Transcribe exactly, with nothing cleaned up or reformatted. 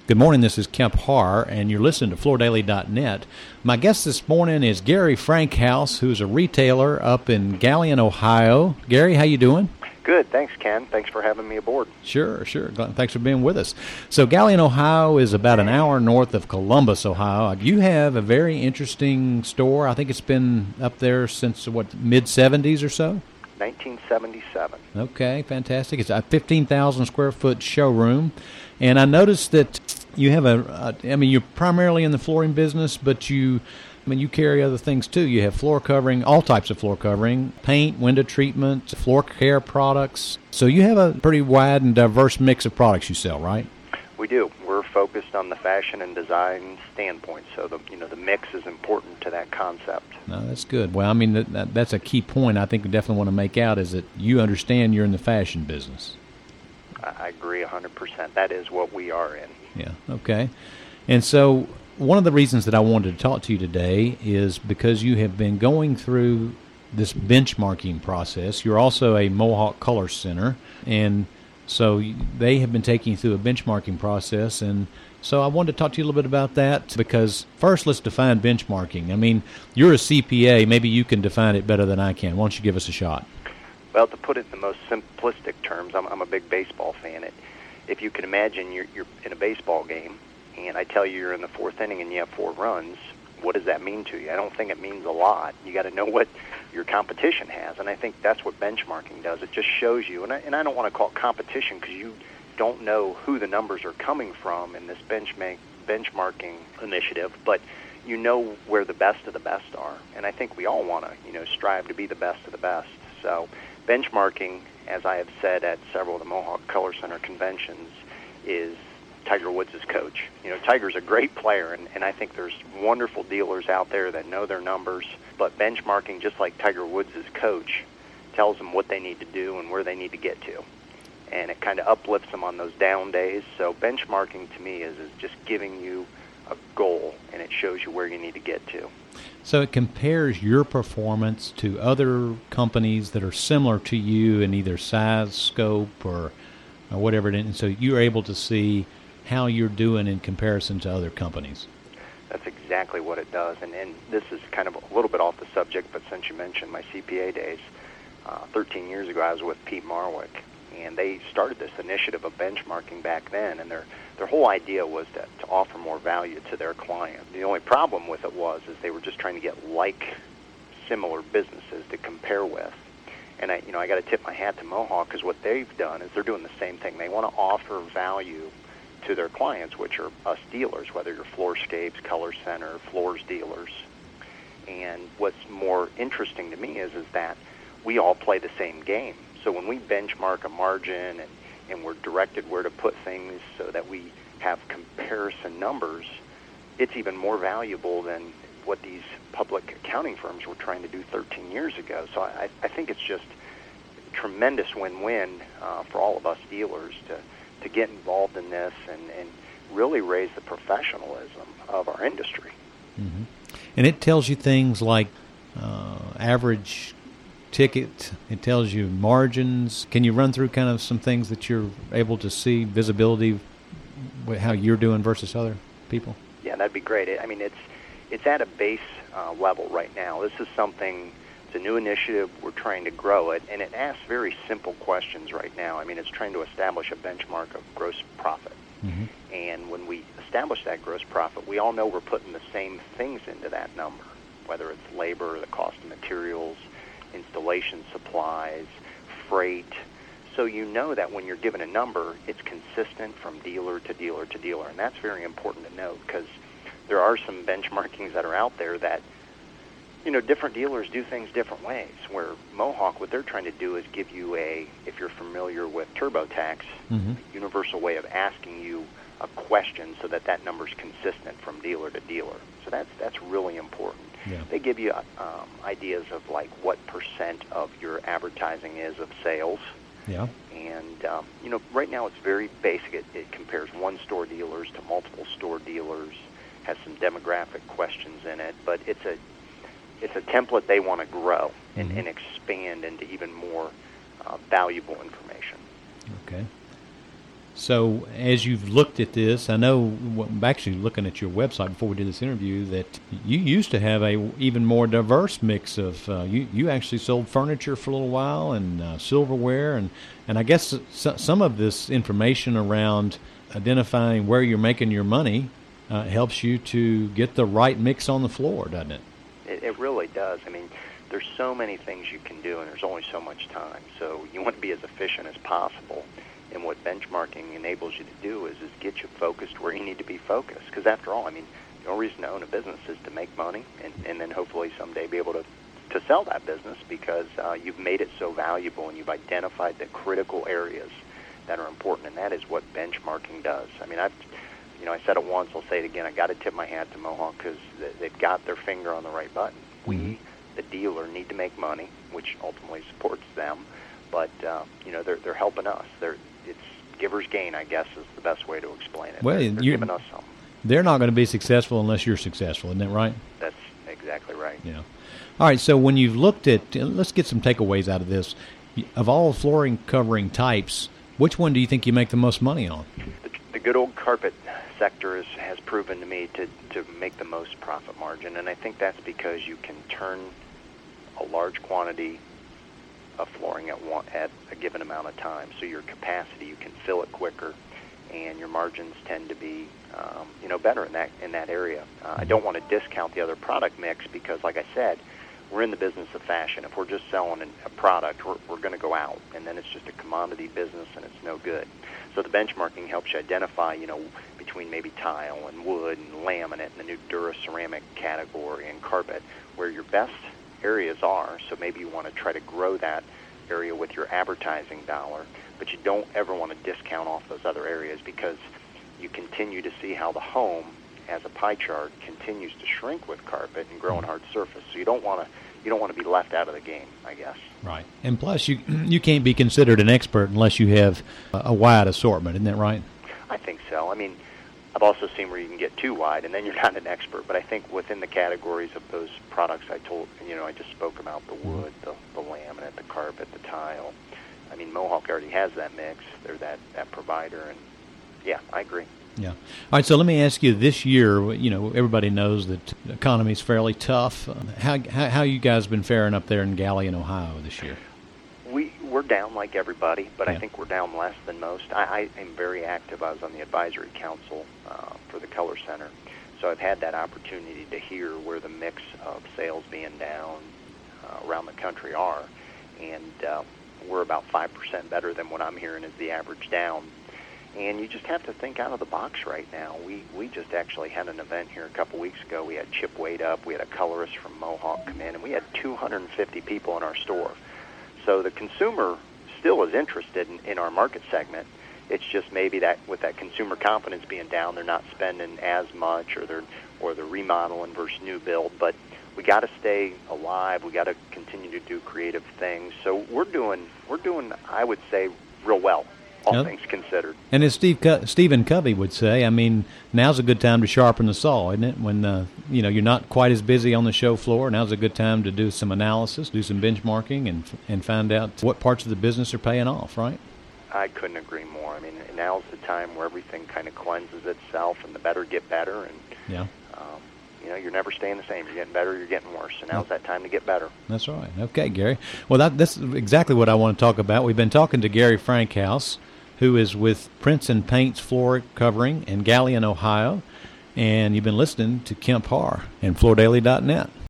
Good morning, this is Kemp Harr, and you're listening to Floor Daily dot net. My guest this morning is Gary Frankhouse, who's a retailer up in Galion, Ohio. Gary, how you doing? Good, thanks, Ken. Thanks for having me aboard. Sure, sure. Thanks for being with us. So Galion, Ohio is about an hour north of Columbus, Ohio. You have a very interesting store. I think it's been up there since, what, mid seventies or so? nineteen seventy-seven. Okay, fantastic. It's a fifteen thousand square foot showroom. And I noticed that you have a, a, I mean, you're primarily in the flooring business, but you, I mean, you carry other things too. You have floor covering, all types of floor covering, paint, window treatment, floor care products. So you have a pretty wide and diverse mix of products you sell, right? We do. We're focused on the fashion and design standpoint, so the you know the mix is important to that concept. No, that's good. Well, I mean, that, that, that's a key point I think we definitely want to make out is that you understand you're in the fashion business. I agree one hundred percent. That is what we are in. Yeah, okay. And so one of the reasons that I wanted to talk to you today is because you have been going through this benchmarking process. You're also a Mohawk Color Center, and so they have been taking you through a benchmarking process. And so I wanted to talk to you a little bit about that because first let's define benchmarking. I mean, you're a C P A. Maybe you can define it better than I can. Why don't you give us a shot? Well, to put it in the most simplistic terms, I'm, I'm a big baseball fan. It, if you can imagine you're, you're in a baseball game, and I tell you you're in the fourth inning and you have four runs, what does that mean to you? I don't think it means a lot. You got to know what your competition has, and I think that's what benchmarking does. It just shows you, and I, and I don't want to call it competition because you don't know who the numbers are coming from in this benchmark, benchmarking initiative, but you know where the best of the best are, and I think we all want to, you know, strive to be the best of the best. So benchmarking, as I have said at several of the Mohawk Color Center conventions, is Tiger Woods' coach. You know, Tiger's a great player, and, and I think there's wonderful dealers out there that know their numbers, but benchmarking, just like Tiger Woods' coach, tells them what they need to do and where they need to get to. And it kind of uplifts them on those down days. So benchmarking to me is, is just giving you a goal, and it shows you where you need to get to. So it compares your performance to other companies that are similar to you in either size, scope, or, or whatever it is. And so you're able to see how you're doing in comparison to other companies. That's exactly what it does. And, and this is kind of a little bit off the subject, but since you mentioned my C P A days, uh, thirteen years ago I was with Pete Marwick, and they started this initiative of benchmarking back then, and their their whole idea was to, to offer more value to their client. The only problem with it was is they were just trying to get like similar businesses to compare with. And I, you know, I got to tip my hat to Mohawk because what they've done is they're doing the same thing. They want to offer value to their clients, which are us dealers, whether you're Floorscapes, Color Center, Floors dealers. And what's more interesting to me is is that we all play the same game. So when we benchmark a margin and, and we're directed where to put things so that we have comparison numbers, it's even more valuable than what these public accounting firms were trying to do thirteen years ago. So I, I think it's just a tremendous win-win uh, for all of us dealers to, to get involved in this and, and really raise the professionalism of our industry. Mm-hmm. And it tells you things like uh, average ticket. It tells you margins. Can you run through kind of some things that you're able to see, visibility, how you're doing versus other people? Yeah, that'd be great. I mean, it's it's at a base uh, level right now. This is something, it's a new initiative. We're trying to grow it, and it asks very simple questions right now. I mean, it's trying to establish a benchmark of gross profit. Mm-hmm. And when we establish that gross profit, we all know we're putting the same things into that number, whether it's labor, the cost of materials, installation supplies, freight. So you know that when you're given a number, it's consistent from dealer to dealer to dealer. And that's very important to note because there are some benchmarkings that are out there that, you know, different dealers do things different ways. Where Mohawk, what they're trying to do is give you a, if you're familiar with TurboTax, mm-hmm. a universal way of asking you a question so that that number's consistent from dealer to dealer. So that's that's really important. Yeah. They give you um, ideas of like what percent of your advertising is of sales. Yeah. And, um, you know, right now it's very basic. It, it compares one-store dealers to multiple store dealers, has some demographic questions in it, but it's a it's a template they want to grow and, mm-hmm. and expand into even more uh, valuable information. Okay. So as you've looked at this, I know, actually looking at your website before we did this interview, that you used to have a even more diverse mix of, uh, you, you actually sold furniture for a little while and uh, silverware. And, and I guess some of this information around identifying where you're making your money uh, helps you to get the right mix on the floor, doesn't it? It, it really does. I mean, there's so many things you can do, and there's only so much time. So you want to be as efficient as possible. And what benchmarking enables you to do is, is get you focused where you need to be focused. Because after all, I mean, the only reason to own a business is to make money and, and then hopefully someday be able to, to sell that business because uh, you've made it so valuable and you've identified the critical areas that are important. And that is what benchmarking does. I mean, I've, you know, I said it once, I'll say it again. I got to tip my hat to Mohawk because they've got their finger on the right button. Mm-hmm. We, the dealer, need to make money, which ultimately supports them. But, uh, you know, they're, they're helping us. They're It's giver's gain, I guess, is the best way to explain it. Well, they're, they're giving us something. They're not going to be successful unless you're successful, isn't that right? That's exactly right. Yeah. All right, so when you've looked at, let's get some takeaways out of this. Of all flooring covering types, which one do you think you make the most money on? The, the good old carpet sector is, has proven to me to, to make the most profit margin, and I think that's because you can turn a large quantity of flooring at one, at a given amount of time. So your capacity, you can fill it quicker, and your margins tend to be, um, you know, better in that in that area. Uh, I don't want to discount the other product mix because, like I said, we're in the business of fashion. If we're just selling a product, we're, we're going to go out, and then it's just a commodity business, and it's no good. So the benchmarking helps you identify, you know, between maybe tile and wood and laminate and the new Dura ceramic category and carpet, where your best areas are. So maybe you want to try to grow that area with your advertising dollar, but you don't ever want to discount off those other areas because you continue to see how the home, as a pie chart, continues to shrink with carpet and grow in hard surface. So you don't want to you don't want to be left out of the game, I guess. Right. And plus, you you can't be considered an expert unless you have a wide assortment, isn't that right? I think so. I mean, I've also seen where you can get too wide, and then you're not an expert. But I think within the categories of those products I told, you know, I just spoke about the wood, the, the laminate, the carpet, the tile. I mean, Mohawk already has that mix. They're that, that provider, and yeah, I agree. Yeah. All right, so let me ask you, this year, you know, everybody knows that the economy is fairly tough. How, how how you guys been faring up there in Galion, Ohio this year? We, we're down like everybody, but yeah. I think we're down less than most. I, I am very active. I was on the advisory council uh, for the Color Center, so I've had that opportunity to hear where the mix of sales being down uh, around the country are, and uh, we're about five percent better than what I'm hearing is the average down. And you just have to think out of the box right now. We we just actually had an event here a couple weeks ago. We had Chip Wade up. We had a colorist from Mohawk come in, and we had two hundred fifty people in our store. So the consumer still is interested in, in our market segment. It's just maybe that with that consumer confidence being down, they're not spending as much, or they're or they're remodeling versus new build. But we got to stay alive. We got to continue to do creative things. So we're doing we're doing I would say real well, all yep. things considered. And as Steve Co- Stephen Covey would say, I mean, now's a good time to sharpen the saw, isn't it? When uh, you know you're not quite as busy on the show floor, now's a good time to do some analysis, do some benchmarking, and and find out what parts of the business are paying off, right? I couldn't agree more. I mean, now's the time where everything kind of cleanses itself, and the better get better. And yeah. Um, you know, you're never staying the same. You're getting better, you're getting worse. So now's that time to get better. That's right. Okay, Gary. Well, that, that's exactly what I want to talk about. We've been talking to Gary Frankhouse, who is with Prints and Paints Floor Covering in Galion, Ohio. And you've been listening to Kemp Harr and Floor Daily dot net.